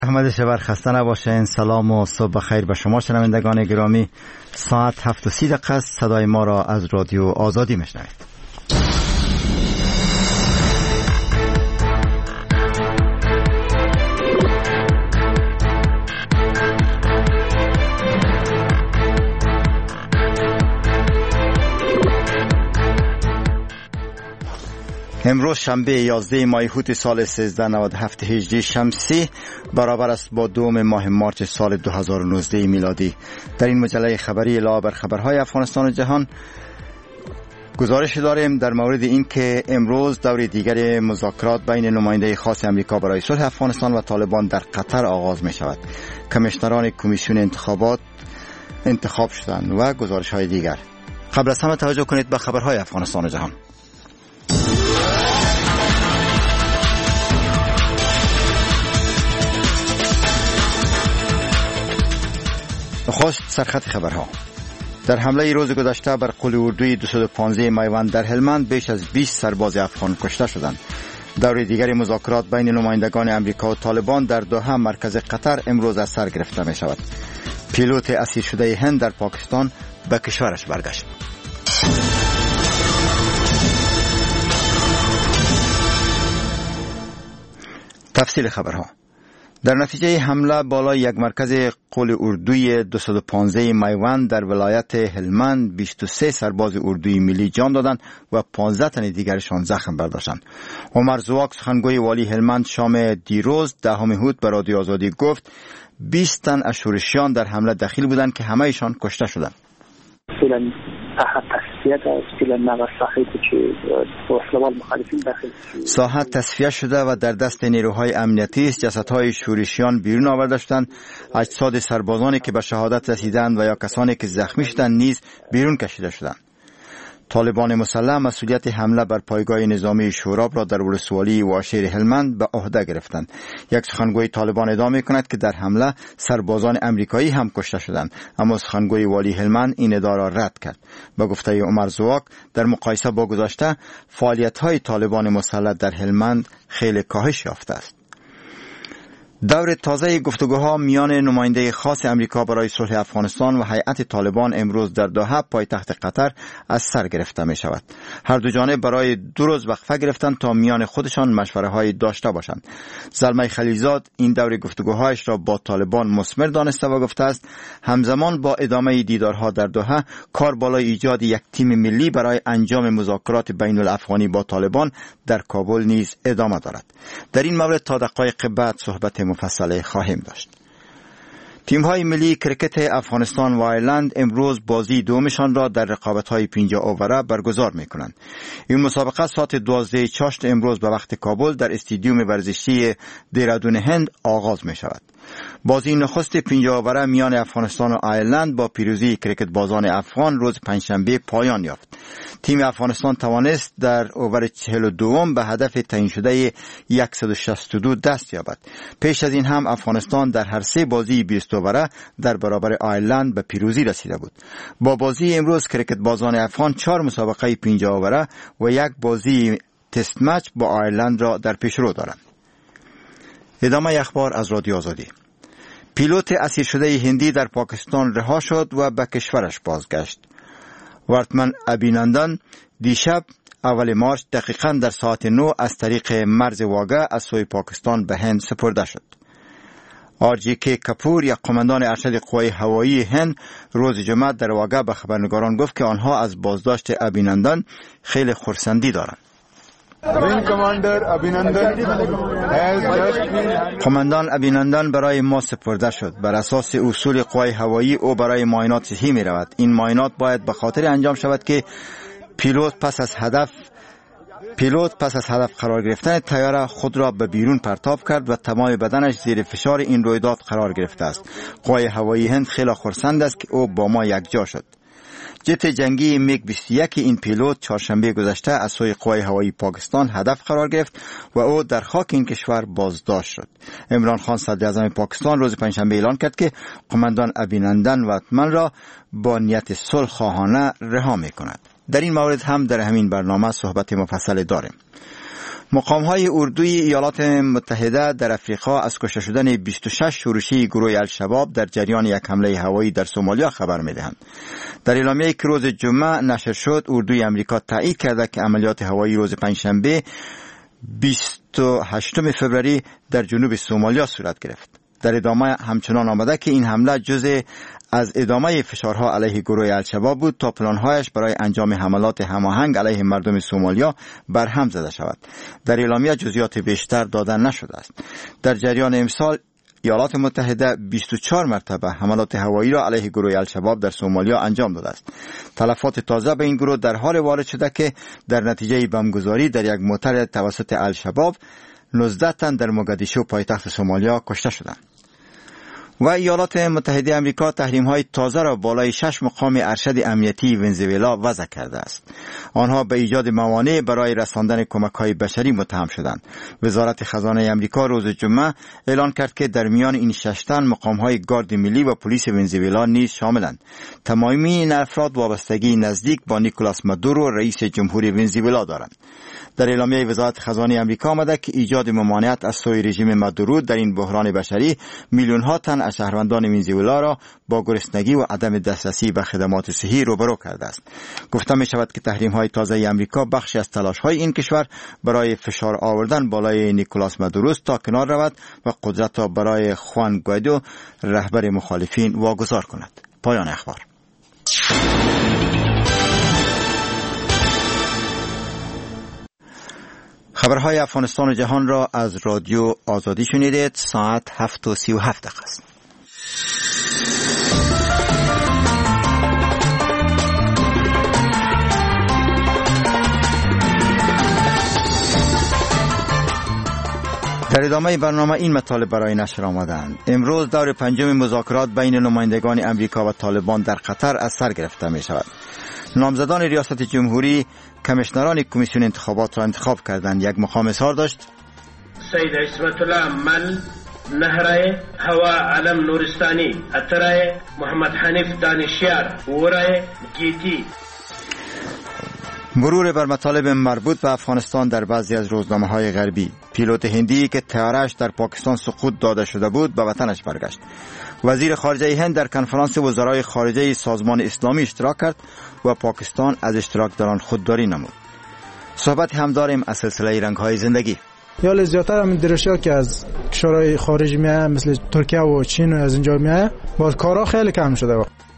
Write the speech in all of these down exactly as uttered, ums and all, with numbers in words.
احمد شبر خسته نباشین. سلام و صبح بخیر به شما شنوندگان گرامی. ساعت هفت و سی دقیقه است. صدای ما را از رادیو آزادی میشنوید. امروز شنبه یازده ماه هوت سال سیزده نود و هفت هجری شمسی برابر است با دوم ماه مارچ سال دو هزار و نوزده میلادی. در این مجله خبری علاوه بر خبرهای افغانستان و جهان گزارش داریم در مورد این که امروز دور دیگر مذاکرات بین نماینده خاص امریکا برای صلح افغانستان و طالبان در قطر آغاز می شود. کمیشنران کمیسیون انتخابات انتخاب شدند و گزارش های دیگر. قبل از همه توجه کنید به خبرهای افغانستان و جهان. نخست سرخط خبرها. در حمله روز گذشته بر قول اردوی دویست و پانزده میوند در هلمند بیش از بیست سرباز افغان کشته شدند. دور دیگر مذاکرات بین نمایندگان امریکا و طالبان در دوحه مرکز قطر امروز از سر گرفته می شود. پیلوت اسیر شده هند در پاکستان به کشورش برگشت. تفصیل خبرها. در نتیجه حمله بالای یک مرکز قول اردوی دویست و پانزده میوند در ولایت هلمند بیست و سه سرباز اردوی ملی جان دادند و پانزده تن دیگرشان زخم برداشتند. عمر زواک سخنگوی والی هلمند شام دیروز دهم هوت به رادیو آزادی گفت بیست تن از شورشیان در حمله دخیل بودند که همه ایشان کشته شدند. ساحت تصفیه شده و در دست نیروهای امنیتی است. جسدهای شورشیان بیرون آورده شدند. اجساد سربازانی که به شهادت رسیدند و یا کسانی که زخمی شدند نیز بیرون کشیده شدند. طالبان مسلح مسئولیت حمله بر پایگاه نظامی شوراب را در ولسوالی واشیر هلمند به عهده گرفتند. یک سخنگوی طالبان ادعا می‌کند که در حمله سربازان امریکایی هم کشته شدند، اما سخنگوی والی هلمند این ادعا را رد کرد. به گفته عمر زواک در مقایسه با گذشته فعالیت‌های طالبان مسلح در هلمند خیلی کاهش یافته است. دور تازه گفتگوها میان نماینده خاص امریکا برای صلح افغانستان و هیئت طالبان امروز در دوحه پایتخت قطر از سر گرفته می شود. هر دو جانب برای دو روز وقفه گرفتند تا میان خودشان مشوره های داشته باشند. زلمه خلیلزاد این دور گفتگوهایش را با طالبان مثمر دانسته و گفته است همزمان با ادامه دیدارها در دوحه کار بالای ایجاد یک تیم ملی برای انجام مذاکرات بین الافغانی با طالبان در کابل نیز ادامه دارد. در این مورد تا دقایق بعد صحبت مفصل خواهیم داشت. تیم‌های ملی کرکت افغانستان و آیرلند امروز بازی دومشان را در رقابت‌های پنجاه اووره برگزار می‌کنند. این مسابقه ساعت دوازده چاشت امروز به وقت کابل در استادیوم ورزشی دیرادون هند آغاز می‌شود. بازی نخست پنجاه اووره میان افغانستان و آیرلند با پیروزی کرکت بازان افغان روز پنجشنبه پایان یافت. تیم افغانستان توانست در اوور چهل و دوم به هدف تعیین شده صد و شصت و دو دست یابد. پیش از این هم افغانستان در هر سه بازی بیست اووره در برابر آیرلند به پیروزی رسیده بود. با بازی امروز کرکت بازان افغان چهار مسابقه پنجاه اووره و یک بازی تست مچ با آیرلند را در پیشرو دارند. ادامه اخبار از رادیو آزادی. پیلوت اسیر شده هندی در پاکستان رها شد و به کشورش بازگشت. ورتمن ابینندن دیشب اول مارچ دقیقاً در ساعت نه از طریق مرز واگه از سوی پاکستان به هند سپرده شد. آر جی کی کپور یک قماندان ارشد قوای هوایی هند روز جمعه در واگه به خبرنگاران گفت که آنها از بازداشت ابینندن خیلی خرسندی دارند. قماندان ابینندن برای ما سپرده شد. بر اساس اصول قوای هوایی او برای معاینات صحی می رود. این معاینات باید به خاطر انجام شود که پیلوت پس از هدف پیلوت پس از هدف قرار گرفتن طیاره خود را به بیرون پرتاب کرد و تمام بدنش زیر فشار این رویداد قرار گرفته است. قوای هوایی هند خیلی خرسند است که او با ما یکجا شد. جت جنگی میگ بیست و یک این پیلوت چهارشنبه گذشته از سوی قوای هوایی پاکستان هدف قرار گرفت و او در خاک این کشور بازداشت شد. عمران خان صدر اعظم پاکستان روز پنجشنبه اعلان کرد که قماندان ابینندن ورتمن را با نیت صلح خواهانه رها می‌کند. در این مورد هم در همین برنامه صحبت مفصل داریم. مقام‌های اردوی ایالات متحده در افریقا از کشته شدن بیست و شش شورشی گروه الشباب در جریان یک حمله هوایی در سومالیا خبر می‌دهند. در اعلامیه‌ای که روز جمعه نشر شد، اردوی آمریکا تایید کرده که عملیات هوایی روز پنجشنبه بیست و هشتم فوریه در جنوب سومالیا صورت گرفت. در ادامه همچنان آمده که این حمله جزء از ادامه فشارها علیه گروه الشباب بود تا پلانهایش برای انجام حملات هماهنگ علیه مردم سومالیا برهم زده شود. در اعلامیه جزئیات بیشتر داده نشده است. در جریان امسال ایالات متحده بیست و چهار مرتبه حملات هوایی را علیه گروه الشباب در سومالیا انجام داده است. تلفات تازه به این گروه در حال وارد شده که در نتیجه بمبگذاری در یک موتر توسط الشباب نوزده تن در موگادیشو پایتخت سومالیا کشته شدند. و ایالات متحده آمریکا تحریم‌های تازه را بالای شش مقام ارشد امنیتی ونزوئلا وضع کرده است. آنها به ایجاد موانع برای رساندن کمک‌های بشری متهم شدند. وزارت خزانه آمریکا روز جمعه اعلان کرد که در میان این شش تن مقام‌های گارد ملی و پلیس ونزوئلا نیز شاملند. تمامی این افراد وابستگی نزدیک با نیکولاس مادورو رئیس جمهوری ونزوئلا دارند. در اعلامیه وزارت خزانه آمریکا آمده که ایجاد ممانعت از سوی رژیم مادورو در این بحران بشری میلیون ها تن از شهروندان ونزوئلا را با گرسنگی و عدم دسترسی به خدمات صحی روبرو کرده است. گفته می شود که تحریم های تازه آمریکا بخشی از تلاش های این کشور برای فشار آوردن بالای نیکولاس مادورو تا کنار رود و قدرت را برای خوان گوایدو رهبر مخالفین واگذار کند. پایان اخبار. خبرهای افغانستان و جهان را از رادیو آزادی شنیدید. ساعت هفت و سی و هفت دقیقه است. در ادامه برنامه این مطالب برای نشر آمدند. امروز دور پنجم مذاکرات بین نمایندگان امریکا و طالبان در قطر از سر گرفته می شود. نامزدان ریاست جمهوری کمیشنران کمیسیون انتخابات را انتخاب کردند. یک مقام اظهار داشت: سید عصمت الله من، نهرای هوا علم نورستانی، اترای محمد حنیف دانشیار، ورای گیتی. مرور بر مطالب مربوط به افغانستان در بعضی از روزنامه‌های غربی. پیلوت هندی که طیاره‌اش در پاکستان سقوط داده شده بود به وطنش برگشت. وزیر خارجه هند در کنفرانس وزرای خارجه سازمان اسلامی اشتراک کرد و پاکستان از اشتراک در آن خودداری نمود. صحبت هم داریم از سلسله رنگ‌های زندگی. یا زیادتر هم درشیا که از کشورهای خارجی میاد مثل ترکیه و چین و از اینجا میاد، باز کارا خیلی کم شده.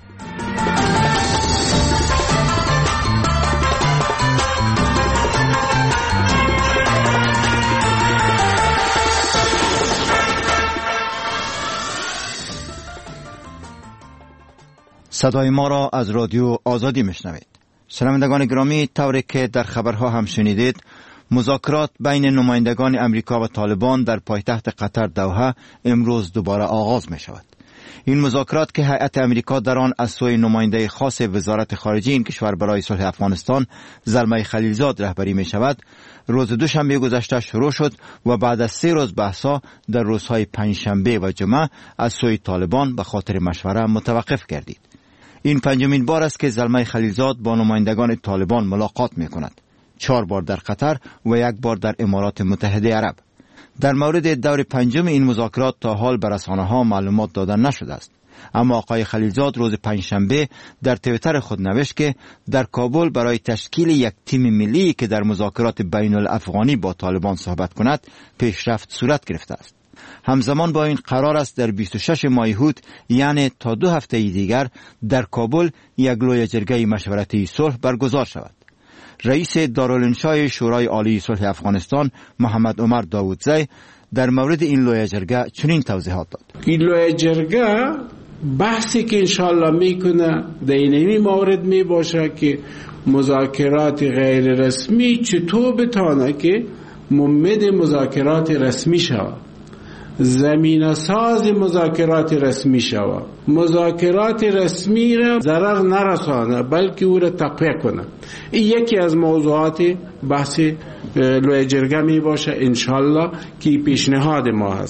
صدای ما را از رادیو آزادی میشنوید. شنوندگان گرامی، طوری که در خبرها هم شنیدید، مذاکرات بین نمایندگان امریکا و طالبان در پایتخت قطر دوحه امروز دوباره آغاز می شود. این مذاکرات که هیئت امریکا در آن از سوی نماینده خاص وزارت خارجه این کشور برای صلح افغانستان زلمه خلیلزاد رهبری می شود، روز دوشنبه گذشته شروع شد و بعد از سه روز بحث‌ها در روزهای پنجشنبه و جمعه از سوی طالبان به خاطر مشوره متوقف گردید. این پنجمین بار است که زلمه خلیلزاد با نمایندگان طالبان ملاقات می کند. چهار بار در قطر و یک بار در امارات متحده عرب. در مورد دور پنجم این مذاکرات تا حال به رسانه‌ها معلومات داده نشده است. اما آقای خلیلزاد روز پنجشنبه در توییتر خود نوشت که در کابل برای تشکیل یک تیم ملی که در مذاکرات بین الافغانی با طالبان صحبت کند پیشرفت صورت گرفته است. همزمان با این قرار است در بیست و شش ماه هوت، یعنی تا دو هفته دیگر، در کابل یک لوی جرگه مشورتی صلح برگزار شود. رئیس دارالانشای شورای عالی صلح افغانستان محمد عمر داودزی در مورد این لوی جرگه چنین توضیحات داد: این لوی جرگه بحثی که انشالله میکنه در اینمی مورد می باشه که مذاکرات غیر رسمی چطور بتانه که ممد مذاکرات رسمی شود، زمینه ساز مذاکرات رسمی شود، مذاکرات رسمی را ضرر نرسانه بلکه او را تقویه کنه. این یکی از موضوعات بحث لوی جرگه می باشه انشالله که پیشنهاد ما هست.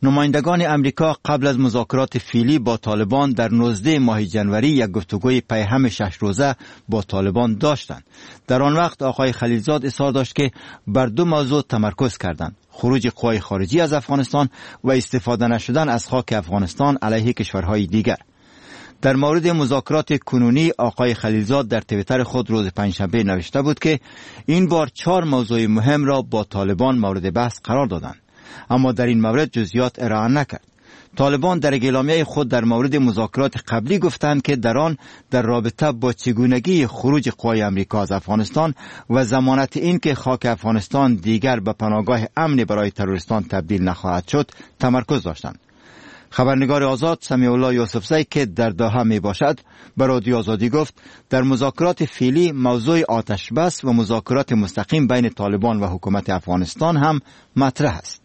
نمایندگان امریکا قبل از مذاکرات فعلی با طالبان در نوزده ماه جنوری یک گفتگوی پیهم شش روزه با طالبان داشتند. در آن وقت آقای خلیلزاد اصرار داشت که بر دو موضوع تمرکز کردند: خروج قوای خارجی از افغانستان و استفاده نشدن از خاک افغانستان علیه کشورهای دیگر. در مورد مذاکرات کنونی آقای خلیلزاد در توییتر خود روز پنجشنبه نوشته بود که این بار چهار موضوع مهم را با طالبان مورد بحث قرار دادند، اما در این مورد جزئیات ارائه نکرد. طالبان در اعلامیه خود در مورد مذاکرات قبلی گفتند که در آن در رابطه با چگونگی خروج قوای امریکا از افغانستان و ضمانت این که خاک افغانستان دیگر به پناهگاه امن برای تروریستان تبدیل نخواهد شد تمرکز داشتند. خبرنگار آزاد سمیع الله یوسفزی که در دوحه می باشد به رادیو آزادی گفت در مذاکرات فعلی موضوع آتش بس و مذاکرات مستقیم بین طالبان و حکومت افغانستان هم مطرح است.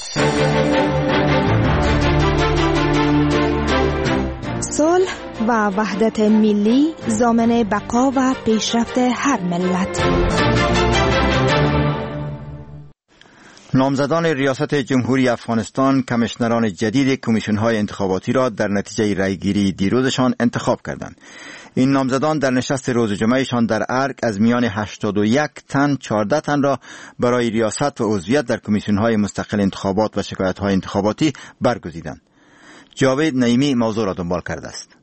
صلح و وحدت ملی ضامن بقا و پیشرفت هر ملت. نامزدان ریاست جمهوری افغانستان کمیشنران جدید کمیسیون‌های انتخاباتی را در نتیجه رأیگیری دیروزشان انتخاب کردند. این نامزدان در نشست روز جمعهشان در ارگ از میان هشتاد و یک تن چهارده تن را برای ریاست و عضویت در کمیسیون‌های مستقل انتخابات و شکایت‌های انتخاباتی برگزیدند. جاوید نعیمی موضوع را دنبال کرده است.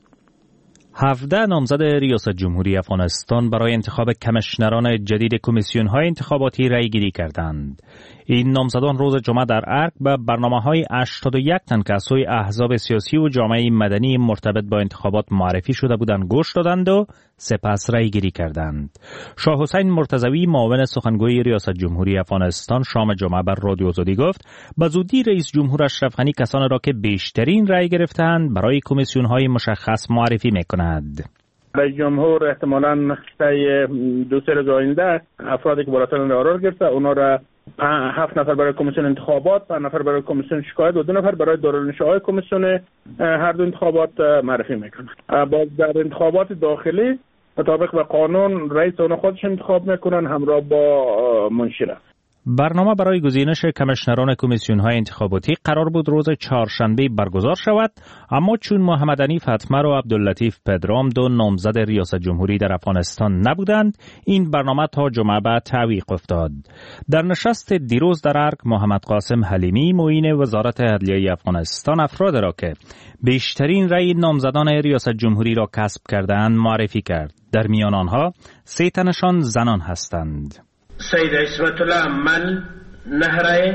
هفده نامزد ریاست جمهوری افغانستان برای انتخاب کمیشنران جدید کمیسیون‌های انتخاباتی رأی‌گیری کردند. این نامزدان روز جمعه در ارگ به برنامه‌های هشتاد و یک تن که از سوی احزاب سیاسی و جامعه مدنی مرتبط با انتخابات معرفی شده بودند گوش دادند و سپس رأی‌گیری کردند. شاه حسین مرتضوی معاون سخنگوی ریاست جمهوری افغانستان شام جمعه بر رادیو آزادی گفت به زودی رئیس جمهور اشرف غنی کسانی را که بیشترین رأی گرفتند برای کمیسیون‌های مشخص معرفی می‌کند. رئیس جمهور احتمالاً طی دو سه روز آینده افرادی که بالاترین رأی را گرفته اونا را هفت نفر برای کمیسیون انتخابات، پنج نفر برای کمیسیون شکایت و دو نفر برای دارالانشاهای کمیسیون هر دو انتخابات معرفی میکنند. باز در انتخابات داخلی مطابق به قانون رئیس اون خودش انتخاب میکنن همراه با منشیره. برنامه برای گزینش کمیشنران کمیسیون‌های انتخاباتی قرار بود روز چهارشنبه برگزار شود، اما چون محمد حنیف اتمر و عبداللطیف پدرام دو نامزد ریاست جمهوری در افغانستان نبودند، این برنامه تا جمعه بعد تعویق افتاد. در نشست دیروز در ارگ محمد قاسم حلیمی معین وزارت عدلیه افغانستان افراد را که بیشترین رأی نامزدان ریاست جمهوری را کسب کردند معرفی کرد. در میان آنها سه تنشان زنان هستند. سید اسمت الله مل نهرای،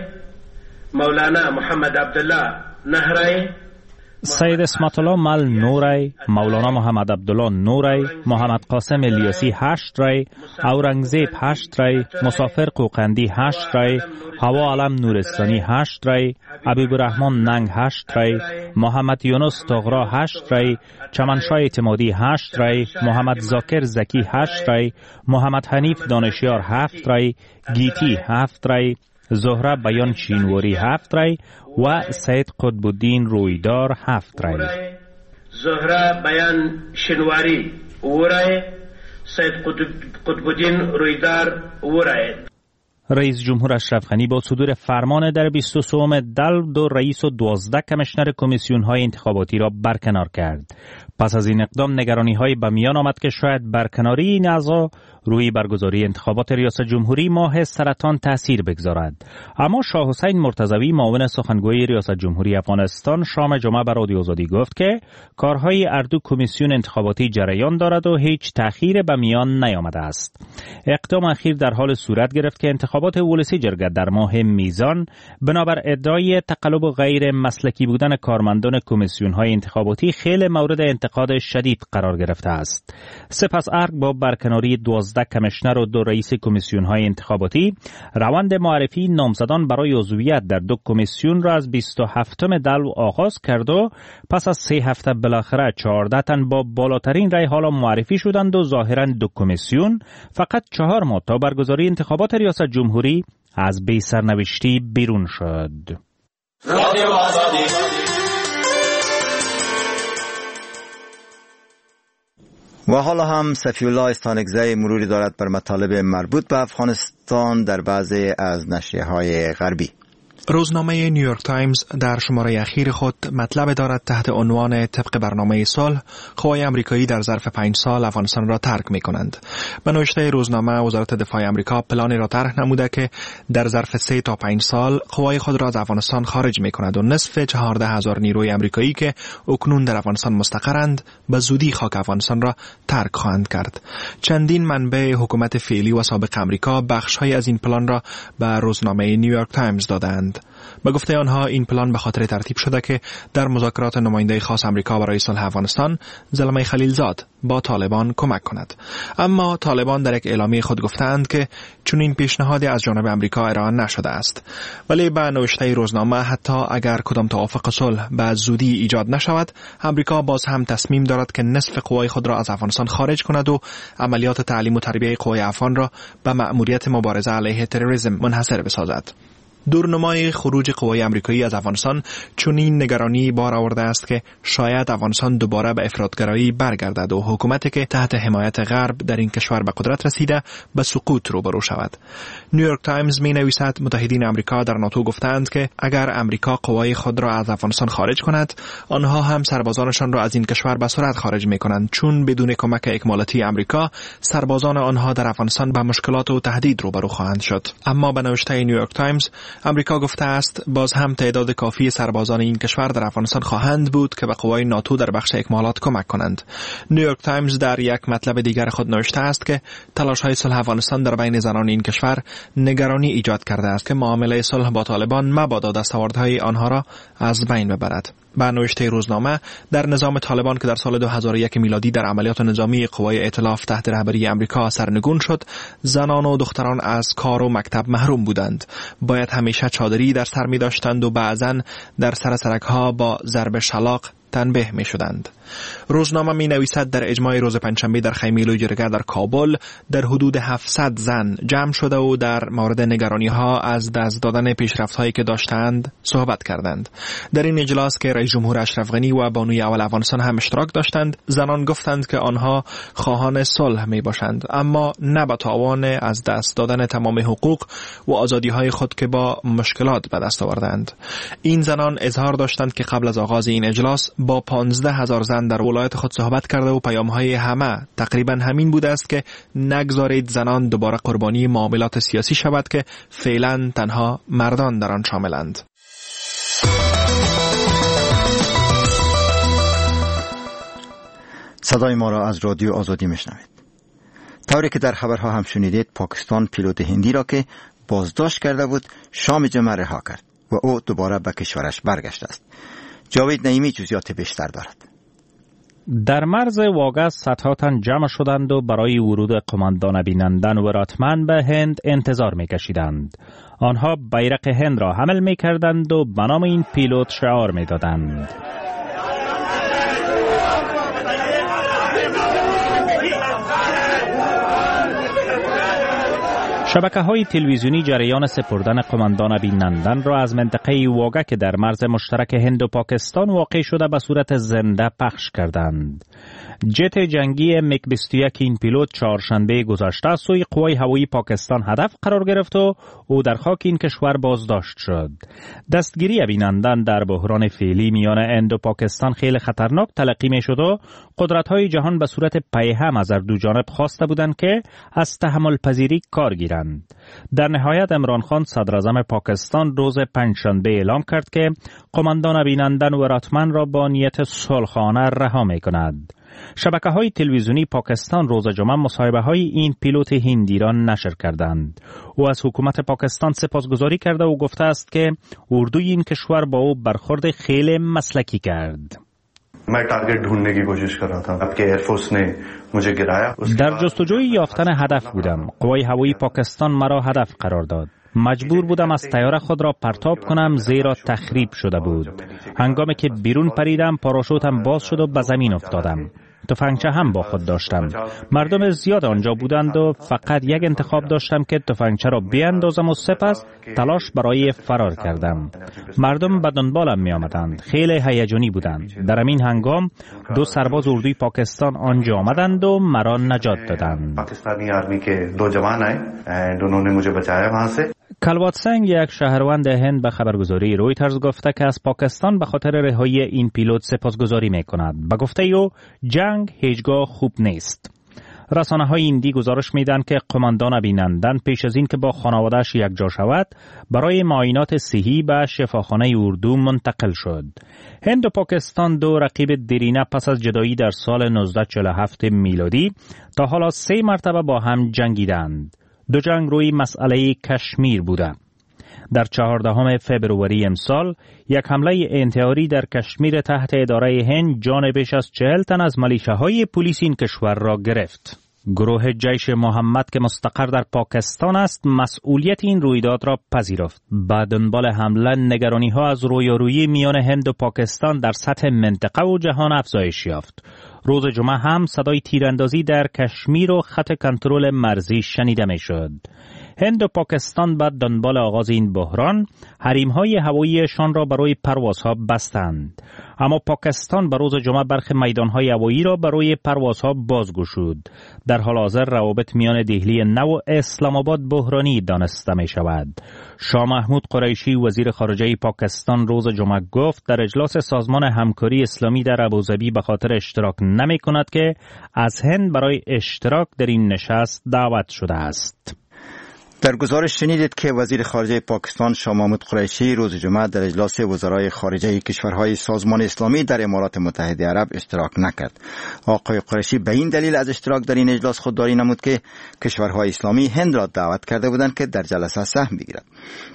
مولانا محمد عبدالله نهرای، سید اسمت الله مل نورای، مولانا محمد عبدالله نورای، محمد قاسم الیاسی هشت رای، اورنگزیب هشت رای، مسافر قوقندی هشت رای، هوا علم نورستانی هشت رای، حبیب الرحمن ننگ هشت رای، محمد یونس طغرا هشت رای، چمنشاه اعتمادی هشت رای، محمد زاکر زکی هشت رای، محمد حنیف دانشیار هفت رای، گیتی هفت رای، زهره بیان شینواری هفت رای و سید قطب الدین رویدار هفت رای. زهره بیان شینواری او رای، سید قطب الدین رویدار او رای. رئیس جمهور اشرف غنی با صدور فرمان در بیست و سوم دل دو رئیس و دوازده کمیشنر کمیسیون‌های انتخاباتی را برکنار کرد. پس از این اقدام نگرانی‌های به میان آمد که شاید برکناری این اعضا روی برگزاری انتخابات ریاست جمهوری ماه سرطان تأثیر بگذارد. اما شاه حسین مرتضوی معاون سخنگوی ریاست جمهوری افغانستان شام جمعه بر رادیو آزادی گفت که کارهای اردو کمیسیون انتخاباتی جریان دارد و هیچ تأخیر به میان نیامده است. اقدام اخیر در حال صورت گرفت که انتخابات ولسی جرگه در ماه میزان بنابر ادعای تقلب و غیر مسلکی بودن کارمندان کمیسیون‌های انتخاباتی خیلی مورد انتقاد شدید قرار گرفته است. سپس ارگ با برکناری دوازده کمیشنر و دو رئیس کمیسیون‌های انتخاباتی روند معرفی نامزدان برای عضویت در دو کمیسیون را از بیست و هفتم دلو آغاز کرد و پس از سه هفته بالاخره چهارده تن با بالاترین رأی حالا معرفی شدند و ظاهراً دو کمیسیون فقط چهار ماه تا برگزاری انتخابات ریاست جمهوری از بی سرنوشتی بیرون شد. رادیو آزادی. و حالا هم صفی الله استانکزی مروری دارد بر مطالب مربوط به افغانستان در بعضی از نشریه‌های غربی. روزنامه نیویورک تایمز در شماره اخیر خود مطلب دارد تحت عنوان طبق برنامه صلح قوای آمریکایی در ظرف پنج سال افغانستان را ترک می کنند. به نوشته روزنامه وزارت دفاع آمریکا پلانی را طرح نموده که در ظرف سه تا پنج سال قوای خود را از افغانستان خارج می کند و نصف چهارده هزار نیروی آمریکایی که اکنون در افغانستان مستقرند به زودی خاک افغانستان را ترک خواهند کرد. چندین منبع حکومت فعلی و سابق آمریکا بخش‌های از این پلان را به روزنامه نیویورک تایمز دادند. به گفته آنها این پلان به خاطر ترتیب شده که در مذاکرات نماینده خاص آمریکا برای صلح افغانستان زلمه خلیلزاد با طالبان کمک کند. اما طالبان در یک اعلامیه خود گفتند که چون این پیشنهادی از جانب آمریکا ارائه نشده است. ولی به نوشته روزنامه حتی اگر کدام توافق صلح به زودی ایجاد نشود، آمریکا باز هم تصمیم دارد که نصف قوای خود را از افغانستان خارج کند و عملیات تعلیم و تربیت قوای افغان را به مأموریت مبارزه علیه تروریسم منحصر بسازد. دورنمای خروج قوای آمریکایی از افغانستان چنین نگرانی بار آورده است که شاید افغانستان دوباره به افراطگرایی برگردد و حکومتی که تحت حمایت غرب در این کشور به قدرت رسیده به سقوط روبرو شود. نیویورک تایمز می نویسد متحدین آمریکا در ناتو گفتند که اگر آمریکا قوای خود را از افغانستان خارج کند، آنها هم سربازانشان را از این کشور به سرعت خارج می کنند، چون بدون کمک اکمالاتی آمریکا سربازان آنها در افغانستان با مشکلات و تهدید روبرو خواهند شد. اما به نوشته نیویورک تایمز آمریکا گفته است باز هم تعداد کافی سربازان این کشور در افغانستان خواهند بود که به قوای ناتو در بخش اکمالات کمک کنند. نیویورک تایمز در یک مطلب دیگر خود نوشته است که تلاش‌های صلح افغانستان در بین زنان این کشور نگرانی ایجاد کرده است که معامله صلح با طالبان مبادا دستاوردهای آنها را از بین ببرد. به نوشته روزنامه در نظام طالبان که در سال دو هزار و یک میلادی در عملیات نظامی قوای ائتلاف تحت رهبری آمریکا سرنگون شد، زنان و دختران از کار و مکتب محروم بودند. باید همیشه چادری در سر می داشتند و بعضاً در سر سرک‌ها با ضرب شلاق تنبیه می شدند. روزنامه می نویسد در اجماع روز پنجشنبه در خیمه لویجرگه در کابل در حدود هفتصد زن جمع شده و در مورد نگرانی ها از دست دادن پیشرفت هایی که داشتند صحبت کردند. در این اجلاس که رئیس جمهور اشرف غنی و بانوی اول افغانستان هم اشتراک داشتند، زنان گفتند که آنها خواهان صلح می باشند، اما نه به تاوان از دست دادن تمام حقوق و آزادی های خود که با مشکلات به دست آوردند. این زنان اظهار داشتند که قبل از آغاز این اجلاس با پانزده هزار زن در ولایت خود صحبت کرده و پیام‌های همه تقریبا همین بوده است که نگذارید زنان دوباره قربانی معاملات سیاسی شود که فعلا تنها مردان در آن شاملند. صدای ما را از رادیو آزادی میشنوید. طوری که در خبرها هم شنیدید، پاکستان پیلوت هندی را که بازداشت کرده بود شام جمعه رها کرد و او دوباره به کشورش برگشته است. جاوید نعیمی جزئیات بیشتر دارد. در مرز واگه صدها تن جمع شدند و برای ورود قماندان بینندن و راتمن به هند انتظار می‌کشیدند. آنها بیرق هند را حمل می‌کردند و به نام این پیلوت شعار می‌دادند. شبکه‌های تلویزیونی جریان سپردن قماندان بینندن را از منطقه واگه که در مرز مشترک هند و پاکستان واقع شده به صورت زنده پخش کردند. جت جنگی میگ بیست و یک این پیلوت چهارشنبه گذشته سوی قوای هوایی پاکستان هدف قرار گرفت و او در خاک این کشور بازداشت شد. دستگیری بینندن در بحران فعلی میان هند و پاکستان خیلی خطرناک تلقی می شد و قدرت‌های جهان به صورت پیهم از هر دو جانب خواسته بودند که از تحمل پذیری کار گیرند. در نهایت عمران خان صدر اعظم پاکستان روز پنجشنبه اعلام کرد که قماندان بینندن و راتمن را با نیت صلحانه رها می کند. شبکه‌های تلویزیونی پاکستان روز جمعه مصاحبه‌های این پیلوت هندی را نشر کردند. او از حکومت پاکستان سپاسگزاری کرده و گفته است که اردوی این کشور با او برخورد خیلی مسلکی کرد. मैं टारगेट ढूंढने की कोशिश कर रहा था आपके एयरफोर्स ने मुझे गिराया. در جستجوی یافتن هدف بودم. قوای هوایی پاکستان مرا هدف قرار داد. مجبور بودم از طیاره خود را پرتاب کنم زیرا تخریب شده بود. هنگامی که بیرون پریدم پاراشوتم باز شد و به زمین افتادم. تفنگچه هم با خود داشتم. مردم زیاد آنجا بودند و فقط یک انتخاب داشتم که تفنگچه را بیاندازم و سپس تلاش برای فرار کردم. مردم به دنبالم می آمدند. خیلی هیجانی بودند. در این هنگام دو سرباز اردوی پاکستان آنجا آمدند و مرا نجات دادند. پاکستانی آرمی के दो जवान आए एंड उन्होंने मुझे बचाया वहां से کلواتسنگ، یک شهروند هند، به خبرگزاری رویترز گفته که از پاکستان به خاطر رهایی این پیلوت سپاسگزاری می کند. به گفته او جنگ هیچگاه خوب نیست. رسانه های هندی گزارش میدن که قماندان بینندن پیش از این که با خانواده‌اش یکجا شود برای معاینات صحی به شفاخانه اردو منتقل شد. هند و پاکستان دو رقیب دیرینه پس از جدایی در سال نوزده چهل و هفت میلادی تا حالا سه مرتبه با هم جنگیدند. دو جنگ روی مسئله کشمیر بوده. در چهاردهم فبروری امسال یک حمله انتحاری در کشمیر تحت اداره هند جان بیش از چهل تن از ملیشه‌های پلیس این کشور را گرفت. گروه جیش محمد که مستقر در پاکستان است مسئولیت این رویداد را پذیرفت. به دنبال حمله نگرانی‌ها از رویارویی میان هند و پاکستان در سطح منطقه و جهان افزایش یافت. روز جمعه هم صدای تیراندازی در کشمیر و خط کنترل مرزی شنیده می‌شد. هند و پاکستان بعد دنبال آغاز این بحران حریم‌های هواییشان را برای پروازها بستند، اما پاکستان به روز جمعه برخی میدان‌های هوایی را برای پروازها بازگشود. در حال حاضر روابط میان دهلی نو و اسلام آباد بحرانی دانسته می‌شود. شاه محمود قریشی وزیر خارجه پاکستان روز جمعه گفت در اجلاس سازمان همکاری اسلامی در ابوظبی به خاطر اشتراک نمی‌کند که از هند برای اشتراک در این نشست دعوت شده است. در گزارش شنیدید که وزیر خارجه پاکستان شاه محمود قریشی روز جمعه در اجلاس وزرای خارجه کشورهای سازمان اسلامی در امارات متحده عرب اشتراک نکرد. آقای قریشی به این دلیل از اشتراک در این اجلاس خودداری نمود که کشورهای اسلامی هند را دعوت کرده بودند که در جلسه سهم بگیرد.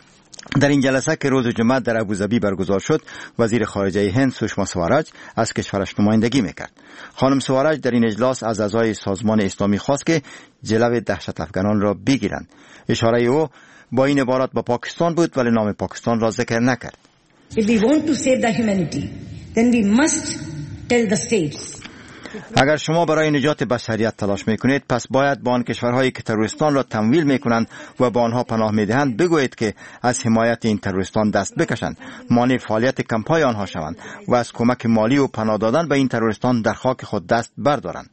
در این جلسه که روز جمعه در ابوظبی برگزار شد، وزیر خارجه هند سوشما سوارج از کشورش نمایندگی میکرد. خانم سوارج در این اجلاس از اعضای سازمان اسلامی خواست که جلو دهشت افغانان را بگیرند. اشاره او با این عبارت با پاکستان بود ولی نام پاکستان را ذکر نکرد. If we want to save the humanity, then we must tell the states. اگر شما برای نجات بشریت تلاش میکنید پس باید با آن کشورهایی که تروریستان را تمویل میکنند و با آنها پناه میدهند بگویید که از حمایت این تروریستان دست بکشند، مانع فعالیت کمپای آنها شوند و از کمک مالی و پناه دادن به این تروریستان در خاک خود دست بردارند.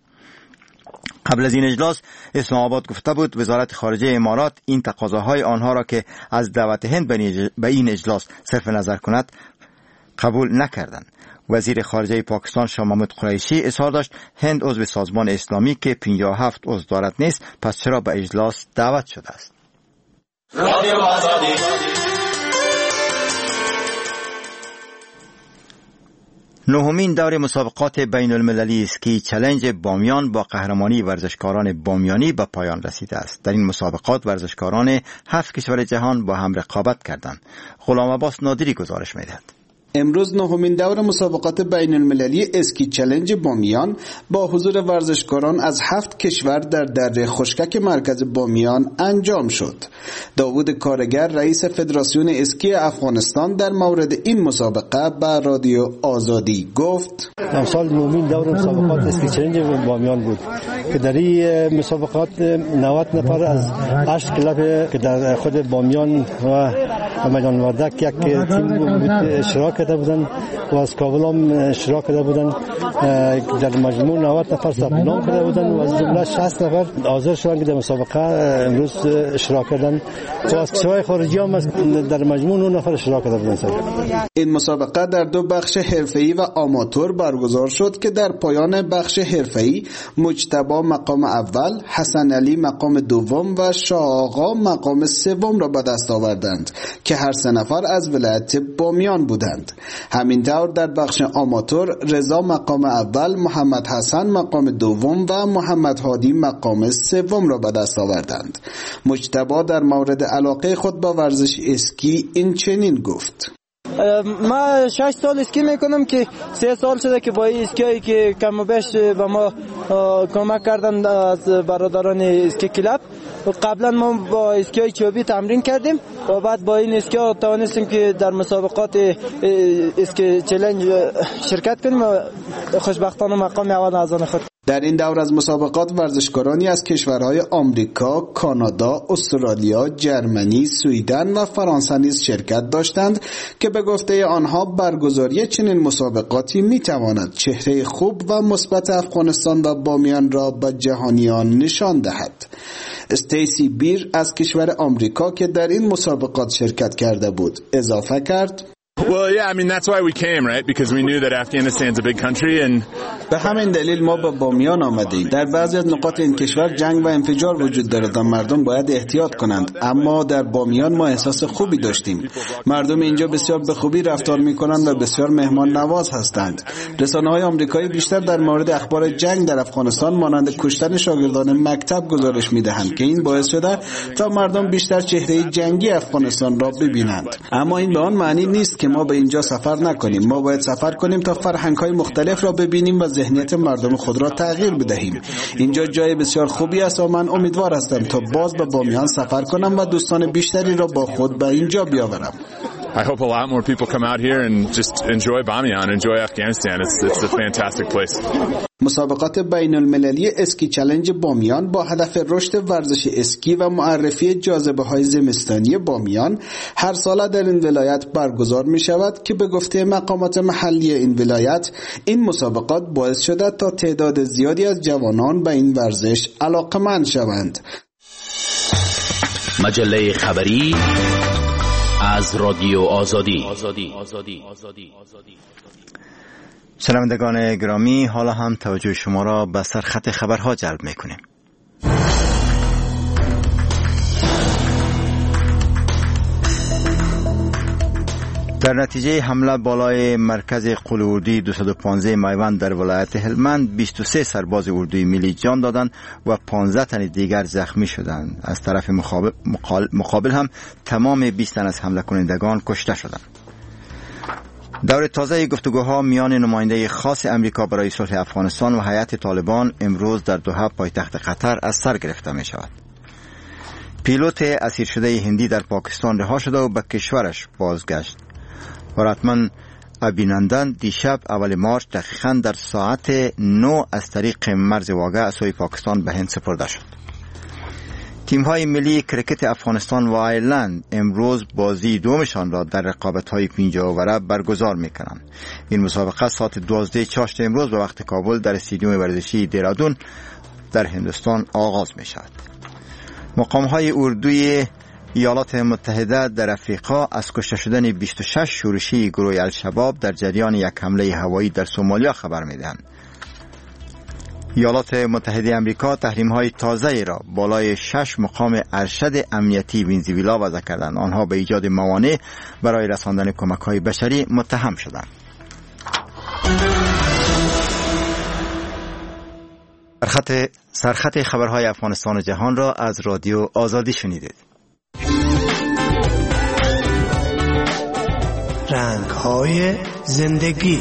قبل از این اجلاس اسلام آباد گفته بود وزارت خارجه امارات این تقاضاهای آنها را که از دعوت هند به این اجلاس صرف نظر کند قبول نکردند. وزیر خارجه پاکستان شاه محمود قریشی اظهار داشت هند عضو سازمان اسلامی که پنجاه و هفت عضو دارد نیست، پس چرا به اجلاس دعوت شده است؟ نهمین دور مسابقات بین المللی اسکی چالش بامیان با قهرمانی ورزشکاران بامیانی به پایان رسیده است. در این مسابقات ورزشکاران هفت کشور جهان با هم رقابت کردند. غلام عباس نادری گزارش می‌دهد. امروز نهمین دور مسابقات بین المللی اسکی چالش بامیان با حضور ورزشکاران از هفت کشور در دره خشکک مرکز بامیان انجام شد. داوود کارگر رئیس فدراسیون اسکی افغانستان در مورد این مسابقه به رادیو آزادی گفت: امسال نهمین دور مسابقات اسکی چالش بامیان بود که در این مسابقات نود نفر از هشت کلاب که در خود بامیان و میدان وردک یک تیم اشتراک کرده بودند و از کابل هم اشتراک کرده بودند. در مجموع نود نفر ثبت نام کرده بودند و از جمله شصت نفر حاضر شدند که در مسابقه امروز اشتراک کردند و از کشورهای خارجی هم در مجموع نه نفر اشتراک کرده بودند. این مسابقه در دو بخش حرفه‌ای و آماتور برگزار شد که در پایان بخش حرفه‌ای مجتبی مقام اول، حسن علی مقام دوم و شاه آقا مقام سوم را به دست آوردند که هر سه نفر از ولایت بامیان بودند. همینطور در بخش آماتور رضا مقام اول، محمد حسن مقام دوم و محمد هادی مقام سوم را به دست آوردند. مجتبی در مورد علاقه خود با ورزش اسکی این چنین گفت: ما شش سال اسکی میکنم که سه سال شده که با این اسکی که کم و بیش به ما کمک کردن از برادران اسکی کلاب. قبلا ما با اسکی چوبی تمرین کردیم و بعد با این اسکی توانستیم که در مسابقات اسکی چالش شرکت کنیم و خوشبختانه مقام اول از آن خود. در این دور از مسابقات ورزشکارانی از کشورهای آمریکا، کانادا، استرالیا، جرمنی، سوئدن و فرانسه نیز شرکت داشتند که به گفته آنها برگزاری چنین مسابقاتی میتواند چهره خوب و مثبت افغانستان و بامیان را به جهانیان نشان دهد. استیسی بیر از کشور آمریکا که در این مسابقات شرکت کرده بود اضافه کرد: Well, yeah, I mean that's why we came, right? Because we knew that Afghanistan's a big country and به همین دلیل ما به بامیان آمدیم. در بعضی از نقاط این کشور جنگ و انفجار وجود دارد و مردم باید احتیاط کنند، اما در بامیان ما احساس خوبی داشتیم. مردم اینجا بسیار به خوبی رفتار می‌کنند و بسیار مهمان نواز هستند. رسانه‌های آمریکایی بیشتر در مورد اخبار جنگ در افغانستان مانند کشتن شاگردان مکتب گزارش می‌دهند که این باعث شده تا مردم بیشتر چهره جنگی افغانستان را ببینند. اما این به آن معنی نیست که ما به اینجا سفر نکنیم. ما باید سفر کنیم تا فرهنگ‌های مختلف را ببینیم و ذهنیت مردم خود را تغییر بدهیم. اینجا جای بسیار خوبی است و من امیدوار هستم تا باز به بامیان سفر کنم و دوستان بیشتری را با خود به اینجا بیاورم. I hope a lot more people come out here and just enjoy Bamiyan, enjoy Afghanistan. It's it's a fantastic place. مسابقات بین المللی اسکی چالش بامیان با هدف رشد ورزش اسکی و معرفی جاذبه‌های زمستانی بامیان هر سال در این ولایت برگزار می شود که به گفته مقامات محلی این ولایت این مسابقات باعث شده تا تعداد زیادی از جوانان به این ورزش علاقه‌مند شوند. مجله خبری از رادیو آزادی. شنوندگان گرامی، حالا هم توجه شما را به سرخط خبرها جلب می‌کنیم. در نتیجه حمله بالای مرکز قول اردوی دویست و پانزده میوند در ولایت هلمند بیست و سه سرباز اردوی ملی جان دادند و پانزده تن دیگر زخمی شدند. از طرف مقابل, مقابل هم تمام بیست تن از حمله کنندگان کشته شدند. دور تازه گفتگوها میان نماینده خاص امریکا برای صلح افغانستان و هیئت طالبان امروز در دوحه پایتخت قطر از سر گرفته می شود. پیلوت اسیر شده هندی در پاکستان رها شده و به کشورش بازگشت. وراتمن ابینندن دیشب اول مارچ دقیقاً در ساعت نه از طریق مرز واگه سوی پاکستان به هند سپرده شد. تیم‌های ملی کرکت افغانستان و ایرلند امروز بازی دومشان را در رقابت‌های پنجاه اوره برگزار می‌کنند. این مسابقه ساعت دوازده چاشت امروز به وقت کابل در استادیوم ورزشی دیرادون در هندوستان آغاز می‌شود. مقام‌های اردوی ایالات متحده در افریقا از کشته شدن بیست و شش شورشی گروه الشباب در جریان یک حمله هوایی در سومالیا خبر می‌دهند. ایالات متحده آمریکا تحریم‌های تازه‌ای را بالای شش مقام ارشد امنیتی ونزوئلا وضع کردند. آنها به ایجاد موانع برای رساندن کمک‌های بشری متهم شدند. سرخط سرخط خبرهای افغانستان و جهان را از رادیو آزادی شنیدید. رنگ‌های زندگی.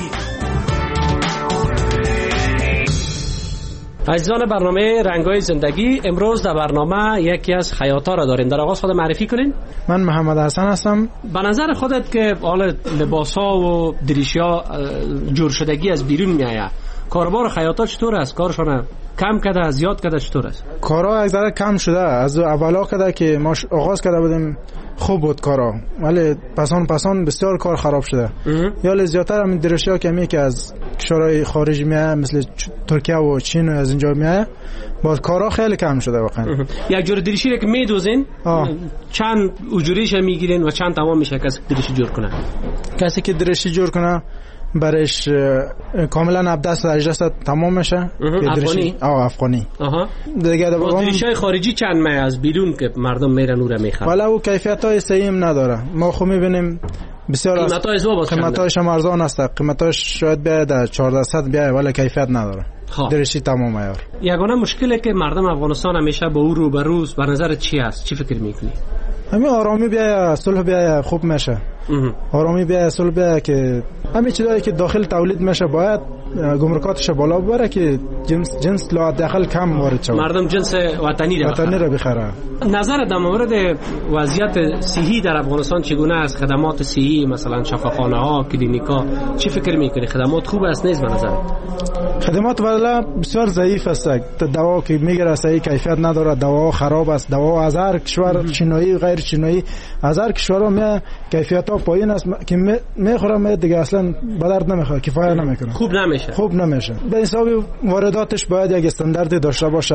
عزیزان برنامه رنگ‌های زندگی، امروز در برنامه یکی از خیاطا را داریم. در آغاز خود معرفی کنین. من محمد حسن هستم. به نظر خودت که حالا لباس‌ها و دریش‌ها جور شدگی از بیرون میآید، کاربار خیاطا چطور است؟ کارشون کم کرده، زیاد کرده، چطور است؟ کارا یک ذره کم شده. از اولا کرده که ما آغاز کرده بودیم خوب بود کارا، ولی پسان پسان بسیار کار خراب شده. یا زیادتر همین درشیا کمی که از کشورهای خارج میاد مثل ترکیه و چین و از اینجا میاد، باز کارا خیلی کم شده واقعا. یک جور درشی که میدوزین چند اجوریش میگیرین و چند تمام میشه کسی درشی جور کنه؟ کسی که درشی جور کنه برش کاملا ابدست و اجدست تمام میشه. افغانی؟ آه افغانی. آها. دیگه در درشای خارجی چند مایه از بیرون که مردم میرن اون رو میخرن؟ ولی او کیفیت های صحیح نداره. ما خو میبینیم بسیار از قیمتاش هم ارزان است. قیمتاش شاید بیاید در چهارده صد بیاید ولی کیفیت نداره. درشی تمام عیار. یگانه مشکلی که مردم افغانستان همیشه با او رو به روز به نظر چی است؟ چی فکر میکنی؟ همین آرامی بیاید، صلح بیاید، خوب میشه. آرامی بیاید، صلح بیاید که همین چیزایی که داخل تولید میشه باید گمرکاتش بالا ببره که جنس جنس لا داخل کم وارد شه. مردم جنس وطنی را وطنی را بخره. نظر در مورد وضعیت صحی در افغانستان چگونه است؟ خدمات صحی مثلا شفاخانه ها، کلینیکا، چی فکر میکنی؟ خدمات خوب است نیست به نظر؟ خدمات والا بسیار ضعیف است. دوا که میگیره صحیح کیفیت نداره، دوا خراب است. دوا از هر کشور چینایی غیر چینایی از هر کشورها می کیفیت ها پایین است که میخورم دیگه اصلا به درد نمیخوره، کفایت نمیکنه، خوب نمیشه خوب نمیشه. به حساب وارداتش باید یک استانداردی داشته باشه.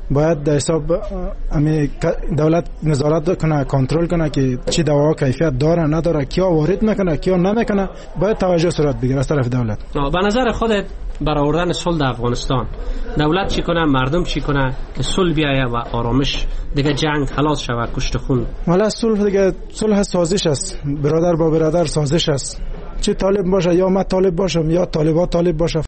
باید در حساب امی دولت نظارت کنه، کنترل کنه که چی دوا کیفیت داره نداره، کیا وارد میکنه کیا نمیکنه، باید توجه صورت بگیره از طرف دولت. به نظر خودت برای آوردن صلح در افغانستان دولت چی کنه، مردم چی کنه که صلح بیایه و آرامش دیگه جنگ خلاص شود، کشت خون؟ والا صلح دیگه صلح سازش است، برادر با برادر سازش است، چه طالب باشه یا من طالب باشم یا طالبات طالب باشه.